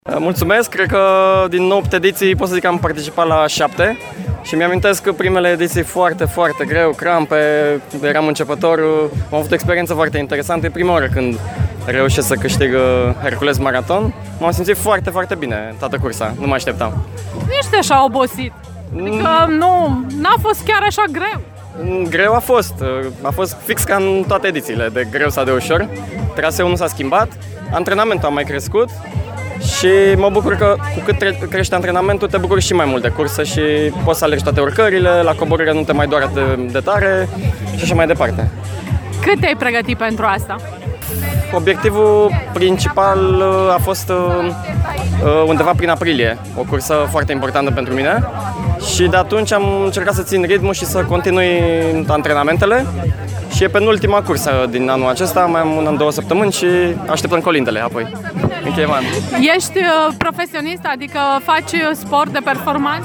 Mulțumesc, cred că din 8 ediții pot să zic că am participat la 7 și mi-amintesc că primele ediții foarte greu, crampe, eram începător, am avut o experiență foarte interesantă, e prima oară când reușesc să câștig Hercules Marathon, m-am simțit foarte bine toată cursa, nu mă așteptam. Nu ești așa obosit, adică n-a fost chiar așa greu. Greu a fost fix ca în toate edițiile, de greu sau de ușor, traseul nu s-a schimbat, antrenamentul a mai crescut. Și mă bucur că cu cât crește antrenamentul, te bucuri și mai mult de cursă și poți să alegi toate urcările, la coborâre nu te mai doare atât de tare și așa mai departe. Cât te-ai pregătit pentru asta? Obiectivul principal a fost undeva prin aprilie, o cursă foarte importantă pentru mine și de atunci am încercat să țin ritmul și să continui antrenamentele și e penultima cursă din anul acesta, mai am un an, 2 săptămâni și așteptăm colindele apoi. Încheiem anul. Ești profesionist, adică faci sport de performanță?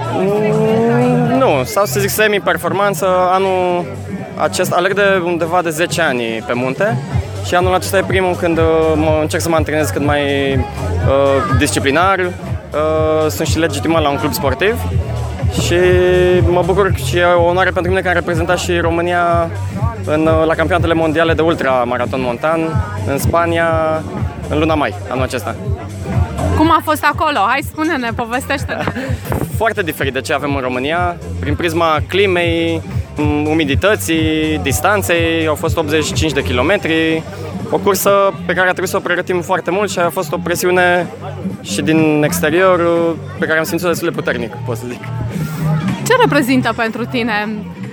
Nu, sau să zic semi-performanță. Anul acesta alerg de undeva de 10 ani pe munte și anul acesta e primul când încerc să mă antrenez cât mai disciplinar. Sunt și legitimat la un club sportiv și mă bucur și e o onoare pentru mine că am reprezentat și România la campionatele mondiale de ultramaraton montan în Spania în luna mai anul acesta. Cum a fost acolo? Hai, spune-ne, povestește-ne! Foarte diferit de ce avem în România, prin prisma climei, umidității, distanței, au fost 85 de kilometri, o cursă pe care a trebuit să o pregătim foarte mult și a fost o presiune și din exterior pe care am simțit-o destul de puternic, pot să zic. Ce reprezintă pentru tine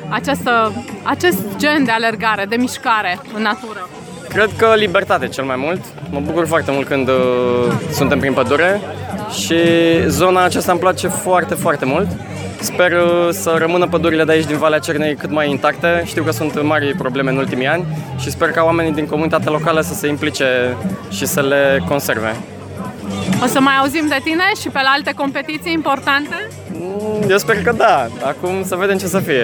acest gen de alergare, de mișcare în natură? Cred că libertate cel mai mult. Mă bucur foarte mult când suntem prin pădure și zona aceasta îmi place foarte mult. Sper să rămână pădurile de aici din Valea Cernei cât mai intacte. Știu că sunt mari probleme în ultimii ani și sper ca oamenii din comunitatea locală să se implice și să le conserve. O să mai auzim de tine și pe la alte competiții importante? Eu sper că da. Acum să vedem ce să fie.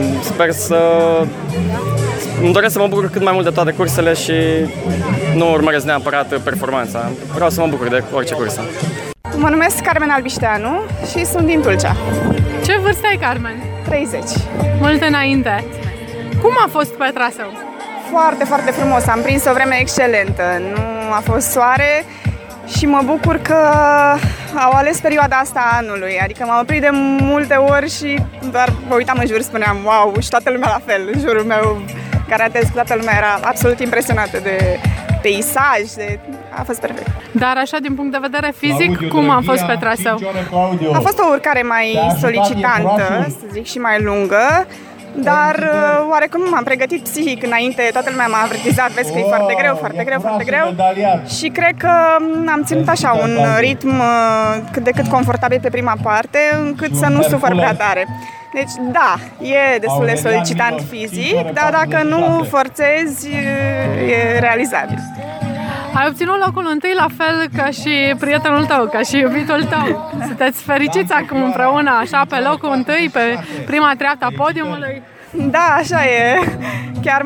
Îmi doresc să mă bucur cât mai mult de toate cursele și nu urmăresc neapărat performanța. Vreau să mă bucur de orice cursă. Mă numesc Carmen Albișteanu și sunt din Tulcea. Ce vârstă ai, Carmen? 30. Mult înainte. Cum a fost pe traseu? Foarte frumos. Am prins o vreme excelentă. Nu a fost soare și mă bucur că au ales perioada asta a anului. Adică m-am oprit de multe ori și doar mă uitam în jur, spuneam wow, și toată lumea la fel. În jurul meu, garantez că toată lumea era absolut impresionată de peisaj, a fost perfect. Dar așa, din punct de vedere fizic, cum a fost pe traseu? A fost o urcare mai solicitantă, să zic, și mai lungă, dar oarecum m-am pregătit psihic înainte, toată lumea m-a avertizat, vezi că e foarte greu și cred că am ținut așa un ritm cât de cât confortabil pe prima parte, încât să nu sufăr prea tare. Deci da, e destul de solicitant fizic, dar dacă nu forțezi, e realizabil. Ai obținut locul întâi la fel ca și prietenul tău, ca și iubitul tău. Sunteți fericiți acum împreună, așa, pe locul întâi, pe prima treaptă a podiumului? Da, așa e. Chiar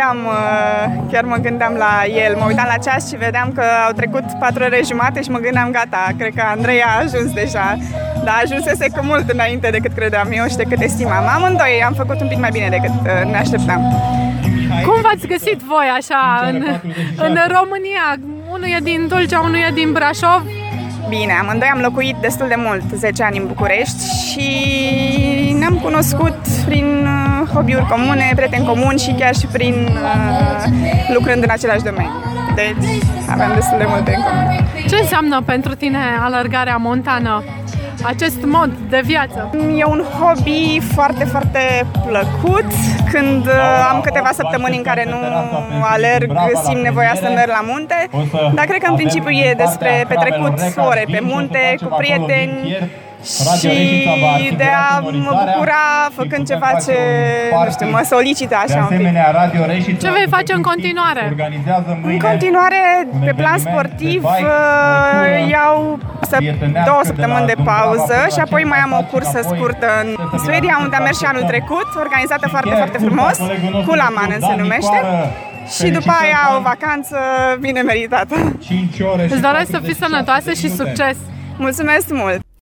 mă gândeam la el. Mă uitam la ceas și vedeam că au trecut 4 ore jumate și mă gândeam gata, cred că Andrei a ajuns deja. Dar ajunsese cu mult înainte decât credeam eu și decât estimam. Amândoi am făcut un pic mai bine decât ne așteptam. Cum v-ați găsit voi așa în România? Unul e din Tulcea, unul e din Brașov. Bine, amândoi am locuit destul de mult, 10 ani în București și ne-am cunoscut prin hobby-uri comune, prieteni comuni și chiar și prin lucrând în același domeniu. Deci avem destul de multe în comun. Ce înseamnă pentru tine alergarea montană? Acest mod de viață? E un hobby foarte plăcut. Când am câteva săptămâni în care nu alerg, simt nevoia să merg la munte. Dar cred că în principiu e despre petrecut ore pe munte, cu prieteni și de a mă bucura făcând ceva ce, nu știu, mă solicită așa un pic. Ce vei face în continuare? În continuare, pe plan sportiv, iau 2 săptămâni de pauză și apoi mai am o cursă scurtă în Suedia, unde am mers și anul trecut, organizată foarte frumos, Kullamännen se numește. și după aia o vacanță bine meritată. Îți doresc să fii sănătoasă și succes! Mulțumesc mult!